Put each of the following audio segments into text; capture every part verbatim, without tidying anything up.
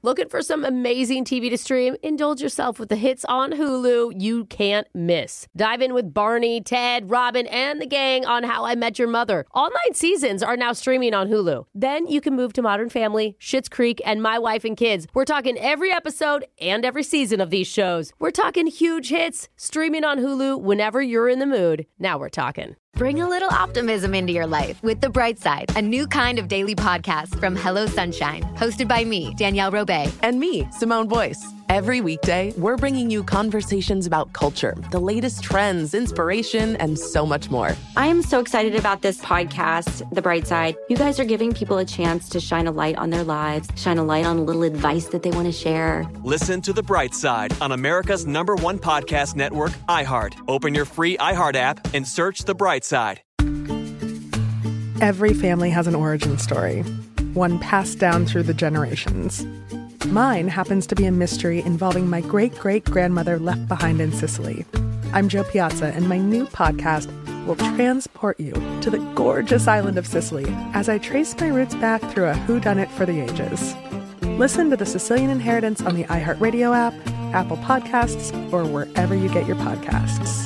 Looking for some amazing T V to stream? Indulge yourself with the hits on Hulu you can't miss. Dive in with Barney, Ted, Robin, and the gang on How I Met Your Mother. All nine seasons are now streaming on Hulu. Then you can move to Modern Family, Schitt's Creek, and My Wife and Kids. We're talking every episode and every season of these shows. We're talking huge hits, streaming on Hulu whenever you're in the mood. Now we're talking. Bring a little optimism into your life with The Bright Side, a new kind of daily podcast from Hello Sunshine, hosted by me, Danielle Robay. And me, Simone Boyce. Every weekday, we're bringing you conversations about culture, the latest trends, inspiration, and so much more. I am so excited about this podcast, The Bright Side. You guys are giving people a chance to shine a light on their lives, shine a light on a little advice that they want to share. Listen to The Bright Side on America's number one podcast network, iHeart. Open your free iHeart app and search The Bright Side. Every family has an origin story, one passed down through the generations. Mine happens to be a mystery involving my great-great-grandmother left behind in Sicily. I'm Jo Piazza, and my new podcast will transport you to the gorgeous island of Sicily as I trace my roots back through a whodunit for the ages. Listen to The Sicilian Inheritance on the iHeartRadio app, Apple Podcasts, or wherever you get your podcasts.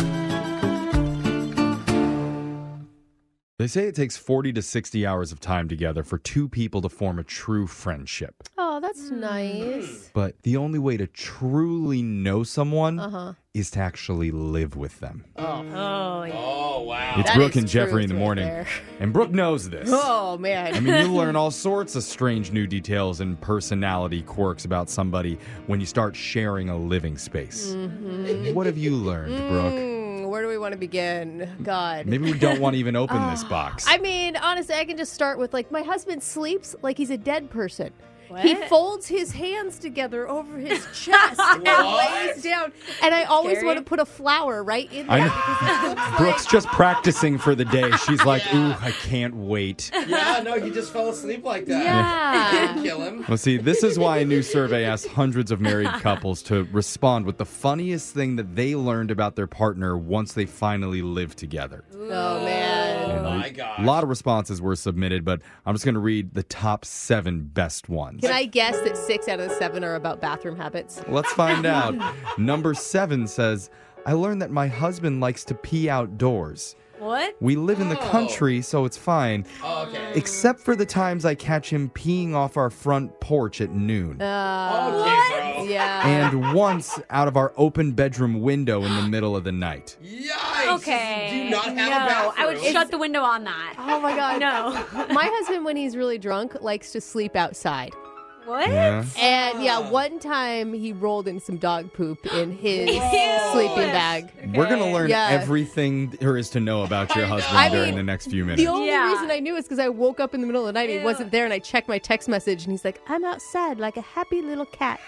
They say it takes forty to sixty hours of time together for two people to form a true friendship. Oh, that's nice. But the only way to truly know someone Uh-huh. is to actually live with them. Oh, oh, yeah. Oh, wow. It's That Brooke is and Jeffrey in the truth right morning. there. And Brooke knows this. Oh, man. I mean, you learn all sorts of strange new details and personality quirks about somebody when you start sharing a living space. Mm-hmm. What have you learned, Brooke? Mm, where do we want to begin? God. Maybe we don't want to even open this box. I mean, honestly, I can just start with, like, my husband sleeps like he's a dead person. What? He folds his hands together over his chest and lays down. And I always Scary. want to put a flower right in I there. know. because it looks Brooke's like- just practicing for the day. She's like, Yeah. ooh, I can't wait. Yeah, no, he just fell asleep like that. Yeah. Didn't kill him. Well, see, this is why a new survey asked hundreds of married couples to respond with the funniest thing that they learned about their partner once they finally lived together. Oh, man. Oh, And my a gosh. lot of responses were submitted, but I'm just going to read the top seven best ones. Can I guess that six out of the seven are about bathroom habits? Let's find out. Number seven says, I learned that my husband likes to pee outdoors. What? We live in the Oh. country, so it's fine. Oh, okay. Except for the times I catch him peeing off our front porch at noon. Uh, okay, bro. yeah. And once out of our open bedroom window in the middle of the night. Yikes. Okay. Do you not have no, a bathroom? I would shut the window on that. Oh, my God. No. My husband, when he's really drunk, likes to sleep outside. What? Yeah. And yeah, one time he rolled in some dog poop in his Ew. sleeping bag. We're going to learn Yeah. everything there is to know about your husband I during mean, the next few minutes. The only Yeah. reason I knew is because I woke up in the middle of the night and he Ew. wasn't there, and I checked my text message and he's like, I'm outside like a happy little cat.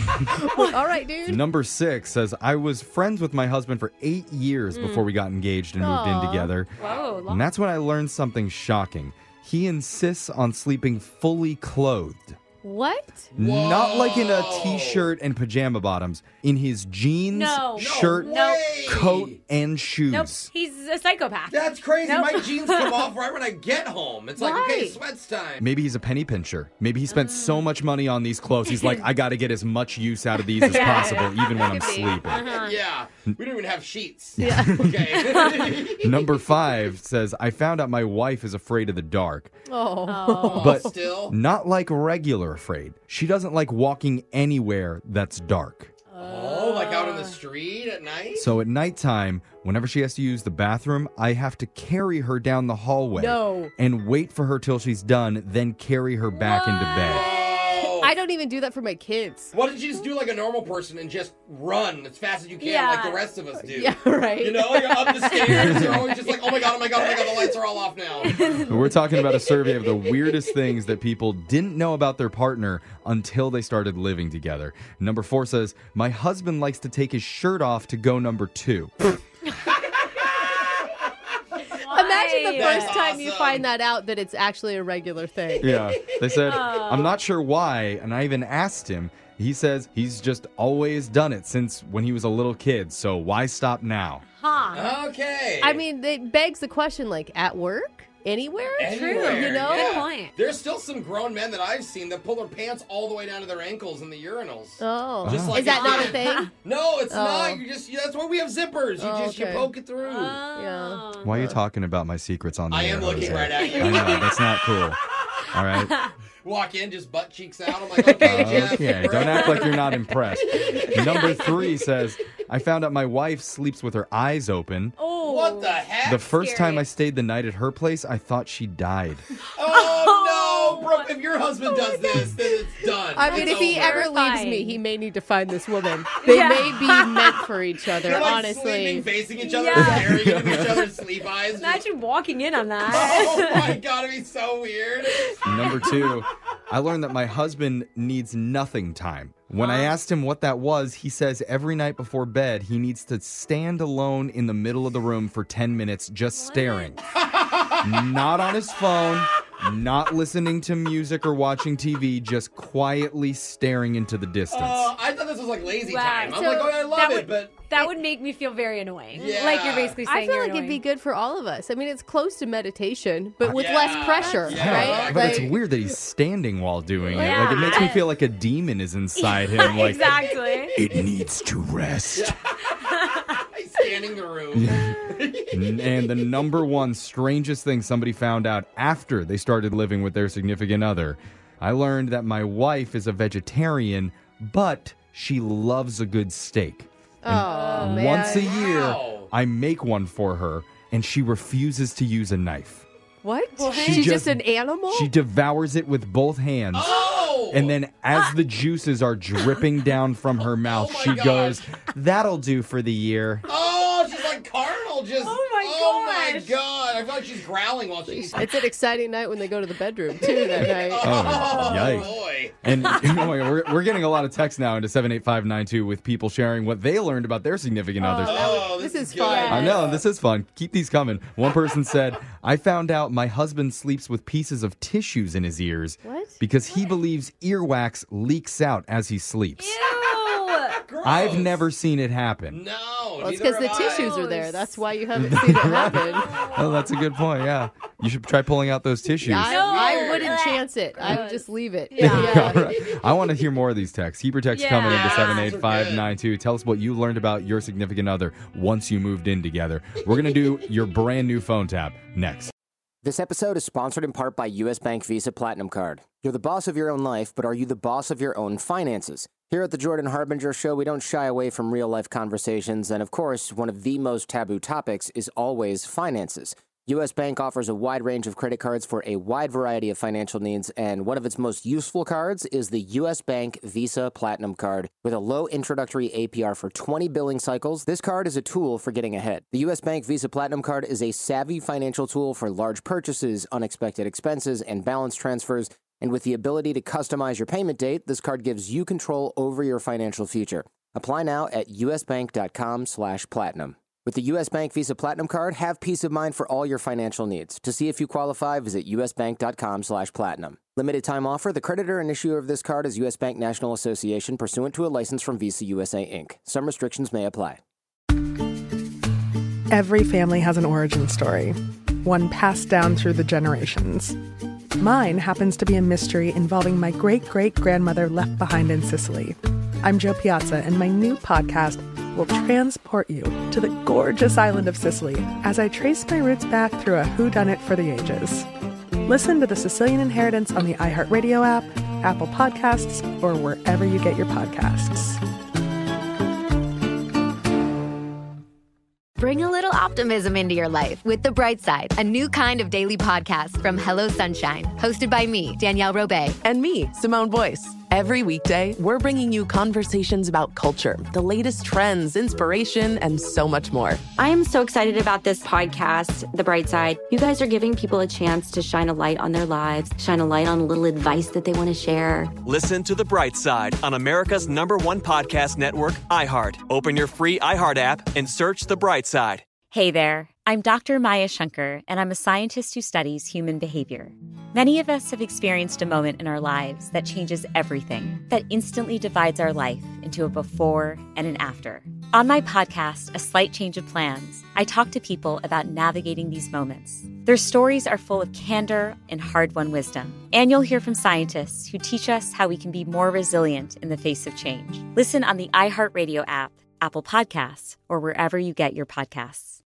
All right, dude. Number six says, I was friends with my husband for eight years before we got engaged and moved in Aw. together. Whoa. And that's when I learned something shocking. He insists on sleeping fully clothed. What? Not like in a t-shirt and pajama bottoms. In his jeans, No. shirt, No way. coat, and shoes. Nope. He's a psychopath. That's crazy. Nope. My jeans come off right when I get home. It's like, okay, Right. sweats time. Maybe he's a penny pincher. Maybe he spent so much money on these clothes. He's like, I got to get as much use out of these as Yeah. possible, even when I'm Could be. sleeping. Uh-huh. Yeah. We don't even have sheets. Yeah. Okay. Number five says, I found out my wife is afraid of the dark, Oh. Oh. but Still. not like regular afraid. She doesn't like walking anywhere that's dark. Oh, like out on the street at night? So at nighttime, whenever she has to use the bathroom, I have to carry her down the hallway No. and wait for her till she's done, then carry her back into bed. Oh. I don't even do that for my kids. Why don't you just do like a normal person and just run as fast as you can Yeah. like the rest of us do? Yeah, right. You know, you're up the stairs, you're always just like, oh my god, oh my god, oh my god, the lights are all off now. We're talking about a survey of the weirdest things that people didn't know about their partner until they started living together. Number four says, my husband likes to take his shirt off to go number two. Imagine the Why? first time you Awesome. find that out that it's actually a regular thing. Yeah. They said, I'm not sure why. And I even asked him. He says he's just always done it since when he was a little kid. So why stop now? Huh. Okay. I mean, it begs the question, like, at work? anywhere. Anywhere, you know? yeah. Good point. There's still some grown men that I've seen that pull their pants all the way down to their ankles in the urinals. Oh, Just like is that it not a did. thing? No, it's Oh. not. You just that's why we have zippers. You Oh, just okay. you poke it through. Yeah. Why are you talking about my secrets on the I air, am looking Jose? right at you. I know, that's not cool. All right? Walk in, just butt cheeks out. I'm like, okay, Jeff. Okay, don't act like you're not impressed. Number three says, I found out my wife sleeps with her eyes open. Oh. What the heck? The first scary. time I stayed the night at her place, I thought she died. Oh, no, bro. If your husband does this, then it's done. I mean, It's if he over. ever leaves Terrifying. me, he may need to find this woman. They Yeah. may be meant for each other, They're like honestly. sleeping, facing each other, Yeah. staring into each other's sleep eyes. Just- Imagine walking in on that. Oh my god, it'd be so weird. Number two, I learned that my husband needs nothing time. When I asked him what that was, he says every night before bed, he needs to stand alone in the middle of the room for ten minutes just staring. Not on his phone, not listening to music or watching T V, just quietly staring into the distance. Uh, I thought this was like lazy Wow. time. I'm So like, oh, I love that it, would, but that would make me feel very annoying. Yeah. Like you're basically saying I feel you're like it'd be annoying. good for all of us. I mean, it's close to meditation, but with Yeah. less pressure, Yeah. right? But Like- it's weird that he's standing while doing it. Yeah. Like, it makes me feel like a demon is inside him. Like, exactly. it needs to rest. he's scanning the room. And the number one strangest thing somebody found out after they started living with their significant other, I learned that my wife is a vegetarian, but she loves a good steak. Oh, man. Once a year, Wow. I make one for her, and she refuses to use a knife. What? She She's just- just an animal? She devours it with both hands. Oh! And then as the juices are dripping down from her mouth, my she gosh. goes, that'll do for the year. Oh, she's like carnal. Just. Oh my Oh my gosh. god! I feel like she's growling while she's. It's an exciting night when they go to the bedroom, too, that night. Oh, yikes. boy. And you know, we're, we're getting a lot of texts now into seven eight five nine two with people sharing what they learned about their significant others. Oh, This is good. fun. I know, this is fun. Keep these coming. One person said, I found out my husband sleeps with pieces of tissues in his ears What? because he believes earwax leaks out as he sleeps. Ew. Gross. I've never seen it happen. No. Well, it's neither because the have I. tissues are there. That's why you haven't seen it happen. Oh, that's a good point, yeah. You should try pulling out those tissues. I, No. I wouldn't chance it. I would just leave it. Yeah. All right. I want to hear more of these texts. Keep your texts Yeah. coming into Yeah, seven eight five nine two. those Tell us what you learned about your significant other once you moved in together. We're going to do your brand new phone tap next. This episode is sponsored in part by U S. Bank Visa Platinum Card. You're the boss of your own life, but are you the boss of your own finances? Here at the Jordan Harbinger Show, we don't shy away from real-life conversations, and of course, one of the most taboo topics is always finances. U S. Bank offers a wide range of credit cards for a wide variety of financial needs, and one of its most useful cards is the U S. Bank Visa Platinum Card. With a low introductory A P R for twenty billing cycles, this card is a tool for getting ahead. The U S. Bank Visa Platinum Card is a savvy financial tool for large purchases, unexpected expenses, and balance transfers, and with the ability to customize your payment date, this card gives you control over your financial future. Apply now at usbank.com slash platinum. With the U S. Bank Visa Platinum Card, have peace of mind for all your financial needs. To see if you qualify, visit usbank.com slash platinum. Limited time offer. The creditor and issuer of this card is U S. Bank National Association, pursuant to a license from Visa U S A, Incorporated. Some restrictions may apply. Every family has an origin story, one passed down through the generations. Mine happens to be a mystery involving my great-great-grandmother left behind in Sicily. I'm Joe Piazza, and my new podcast will transport you to the gorgeous island of Sicily as I trace my roots back through a whodunit for the ages. Listen to The Sicilian Inheritance on the iHeartRadio app, Apple Podcasts, or wherever you get your podcasts. Bring a little optimism into your life with The Bright Side, a new kind of daily podcast from Hello Sunshine, hosted by me, Danielle Robay. And me, Simone Boyce. Every weekday, we're bringing you conversations about culture, the latest trends, inspiration, and so much more. I am so excited about this podcast, The Bright Side. You guys are giving people a chance to shine a light on their lives, shine a light on a little advice that they want to share. Listen to The Bright Side on America's number one podcast network, iHeart. Open your free iHeart app and search The Bright Side. Hey there, I'm Doctor Maya Shankar, and I'm a scientist who studies human behavior. Many of us have experienced a moment in our lives that changes everything, that instantly divides our life into a before and an after. On my podcast, A Slight Change of Plans, I talk to people about navigating these moments. Their stories are full of candor and hard-won wisdom. And you'll hear from scientists who teach us how we can be more resilient in the face of change. Listen on the iHeartRadio app, Apple Podcasts, or wherever you get your podcasts.